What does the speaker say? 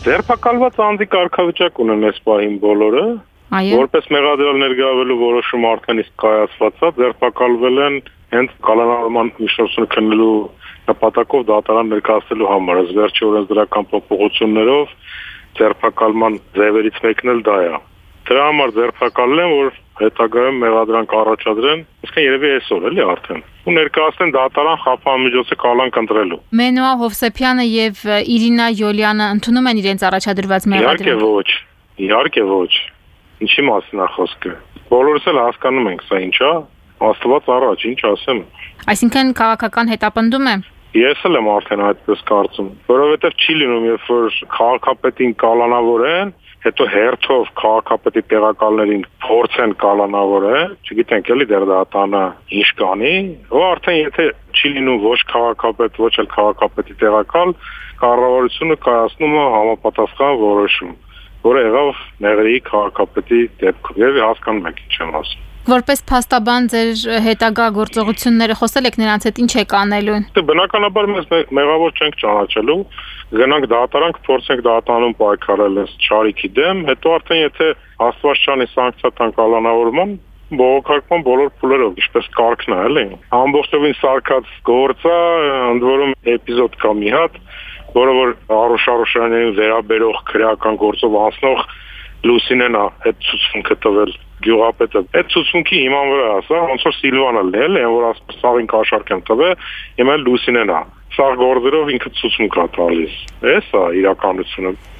Ձերբակալված անձի կարգավիճակ ունեն այս պահին բոլորը, որպես մեղադրյալ ներգրավելու որոշում արդեն իսկ կայացված է, ձերբակալվել են հենց կալանավորման միջնորդությունը քննելու նպատակով դատարան ներկայացնելու համար, վերջի օրենսդրական փոփոխություններով ձերբակալման ձևերից մեկն էլ դա է։ Դրա համար ձերբակալել են, որ հետագայում մեղադրանք առաջադրեն, այսինքն երևի այսօր էլի արդեն։ Ու ներկայացնեն դատարան խափանմիջոցը կալանք ընտրելու։ Մենուա Հովսեփյանը եւ Իրինա Յոլյանը ընդունում են իրենց առաջադրված մեղադրանքը։ Իհարկե ոչ։ Ինչի մասին է խոսքը։ Բոլորս էլ հասկանում ենք սա ինչ է, Աստված առաջ, ինչ ասեմ։ Այսինքն քաղաքական հետապնդում է։ Ես էլ եմ արդեն այդպես կարծում, որովհետև չի լինում, երբ որ քաղաքապետին կալանավորեն, հետո հերթով քաղաքապետի տեղակալներին փորձեն կալանավորել, չգիտենք էլի դեռ դատանը ինչ կանի, ու արդեն եթե չի լինում ոչ քաղաքապետ, ոչ էլ քաղաքապետի տեղակալ, կառավարությունը կայացնում է համապատասխան որոշում, որը եղավ Մեղրիի քաղաքապետի դեպքում, եւ հասկանում եք ինչ եմ ասում։ Որպես փաստաբան ձեր հետագա գործողությունները խոսել եք նրանց հետ, ինչ եք անելու։ Բնականաբար մենք մեղավոր չենք ճանաչելու, գնանք դատարան, փորձենք դատարանում պայքարել այս չարիքի դեմ, հետո արդեն եթե Աստված չանի սանկցիա տան կալանավորման, բողոքարկման բոլոր փուլերով, ինչպես կարգն է, էլի։ Ամբողջովին սարկած գործ է, ընդ որում էպիզոդ կա մի հատ, որը որ Արուշ-Արուշյանին վերաբերող քրեական գործով անցնող Լուսինեն է այդ ցուցմունքը տվել գյուղապետը։ Այդ ցուցմունքի հիման վրա ասա, ոնց որ Սիլվանը լել, այն որ ասում սաղին կաշառք եմ տվել, հիմա Լուսինեն է։ Սաղ գործերով ինքը ցուցմունք է տալիս։ Էս է իրականությունը։